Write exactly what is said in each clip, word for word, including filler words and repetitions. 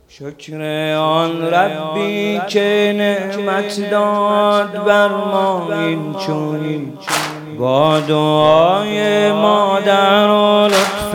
شکر آن ربی که نعمت داد بر ما این چنین، با دعای مادر و لطف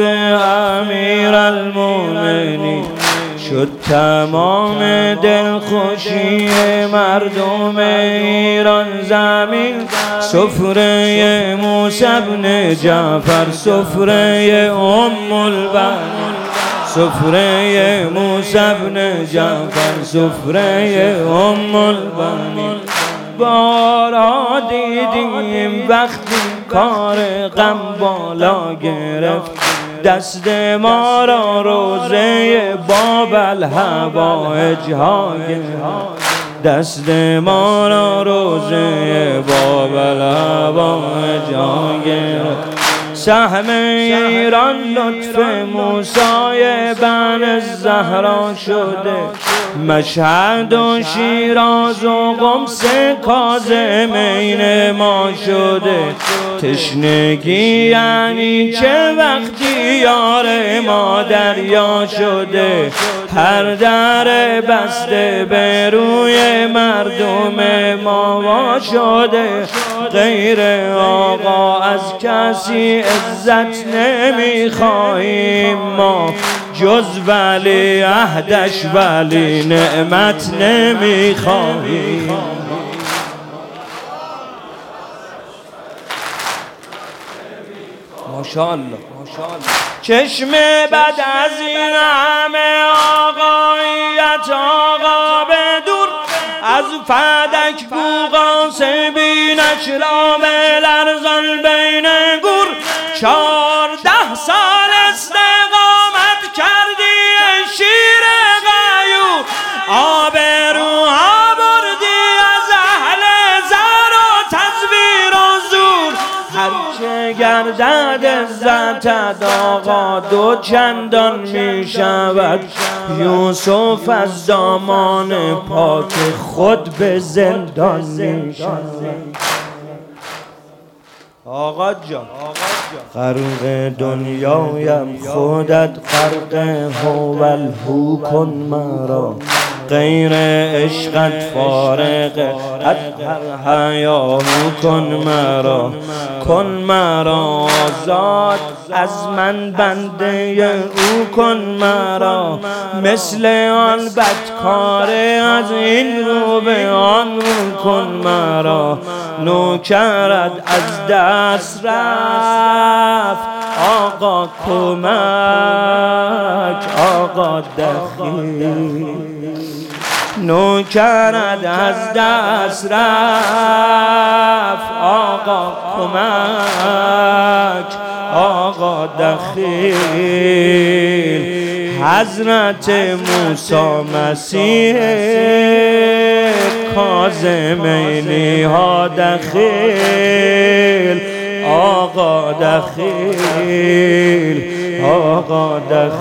امیرالمومنین شد تمام دلخوشی مردم ایران زمین. سفره موسی بن جعفر، سفره ام البنین، سفره موسی بن جعفر، سفره ام البنین. بارا دیدیم وقتی کار غم بالا گرفت، دست ما را روزه باب الحوائج ها گرفت، دست ما را روزه باب الحوائج ها گرفت. سهم ایران لطف موسی بن الزهرا شده، مشهد و شیراز و قم کاظمین ما شده. تشنگی یعنی چه وقتی یار ما دریا شده، هر در بسته به روی مردم ما وا شده. غیر آقا از کسی عزت نمیخواهیم ما، جز ولی عهدش ولی نعمت نمیخواهیم. ماشاءالله چشم بد از این همه آقایت آقا به دور، از فدک گو قاسبینش را به لرزان بین گور. چارده سال استقامت کردی شیر غیور، آبروها بردی از اهل زر و تزویر و زور. هرچه گردد عزتت آقا دو چندان می شود، یوسف از دامان پاک خود به زندان می شود. آقا جان غرق دنیایم خودت غرق هوال هو کن مرا، غیر عشقت فارغ از هر حیا کن مرا. کن مرا آزاد از من بنده او کن مرا، مثل آن بدکاره از این رو به آن رو کن مرا. نوکرت از دست رفت آقا کمک، آقا دخیل. نوکرت از دست رفت آقا کمک، آقا دخیل. حضرت موسی مسیح کاظمینی ها دخیل، آقا دخیل، آقا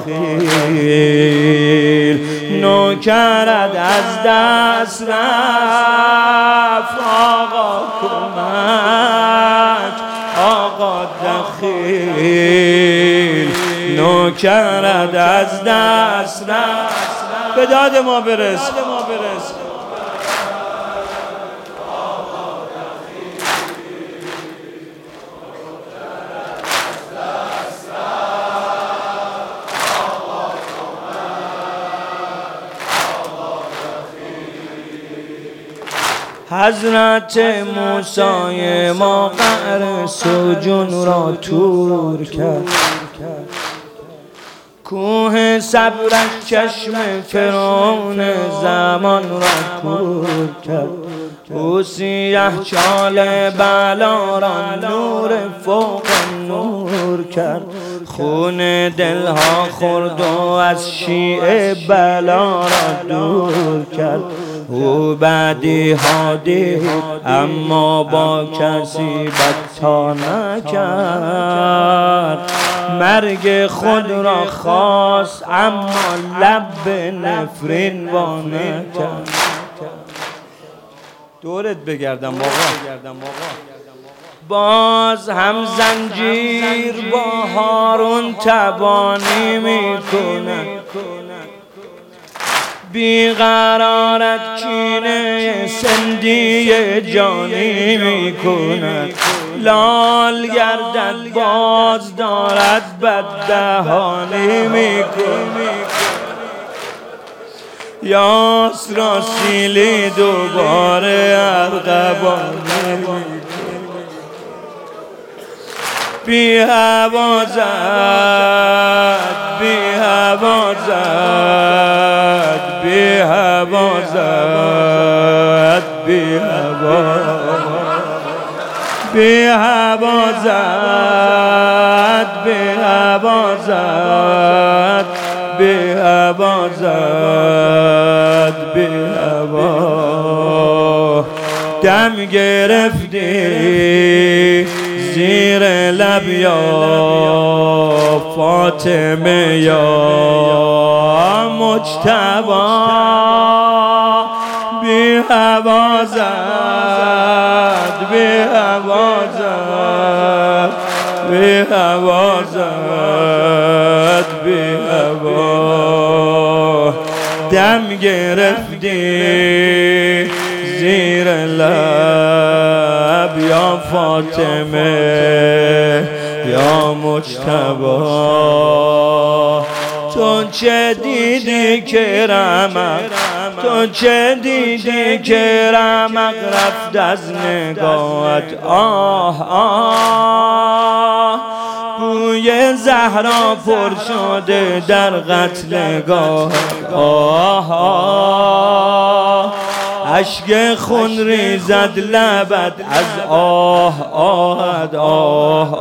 دخیل. نوکرت از دست رفت آقا کمک، آقا دخیل. نوکرت از دست رفت، به داد ما برس. حضرت موسی ما قعر سجون را تور کرد، کوه صبرش چشم فرعون زمان را کور کرد. او سیه چال بلا را نور فوق نور کرد، خون دلها خورد و از شیعه بلا را دور کرد. او بعدی هادی اما با کسی بدتا نکرد، مرگ خود را خواست اما لب به نفرین وا نکرد. دورت بگردم آقا، باز هم زنجیر با هارون تبانی میکنه. بیقرارت کینه سندی جانی می کند، لال گردد باز دارد بددهانی می کند. یاس را سیلی دوباره ارغوانی می کند. بی هوا زد بی هوا زد بی هوا زد بی هوا بی هوا زد بی هوا زد بی هوا زد بی هوا دم گرفتی زیر لب یا فاطمه یا مجتبی، بی هوا زد بی هوا زد بی هوا زد بی هوا دم گرفتی زیر لب یا فاطمه یا مجتبی. تو چه دیدی که رمق تو چه دیدی که رمق رفت از نگاهت، آه آه بوی زهرا پر شده در قتلگاهت، آه آه اشک خون ریزد لبت از آه آهد، آه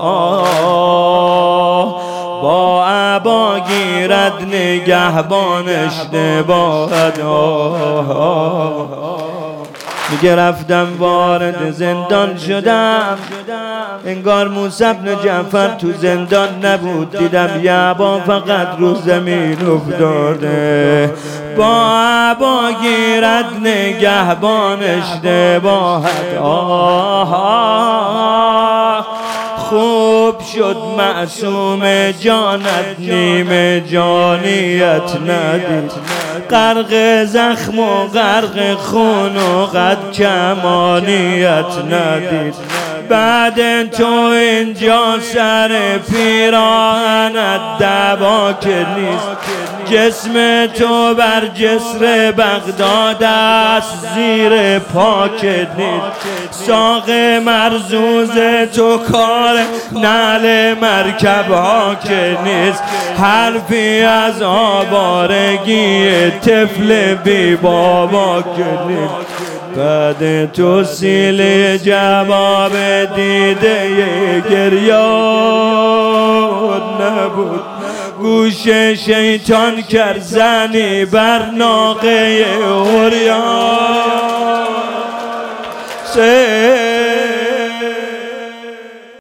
آه با عبا گیرد نگهبان اشتباهت، آه آه میگه رفتم وارد زندان شدم، انگار موسی بن جعفر تو زندان نبود، دیدم یه عبا فقط رو زمین افتاده، با عبا گیرد نگهبان اشتباهت، آه آه خوب شد معصوم جانت نیم جانیت ندید، غرق زخم و غرق خون و قد کمانیت ندید، بعد تو اینجا سر پیراهنت دوا که نیست، جسم تو بر جسر بغداد است زیر پاک نیست، ساق مرزوز تو کار نعل مرکب ها که نیست، حرفی از آوارگی طفل بی بابا که نیست، بعد تو سیل جواب دیده گریاد نبود، گوش شیطان کرد زنی بر ناقه اوریان.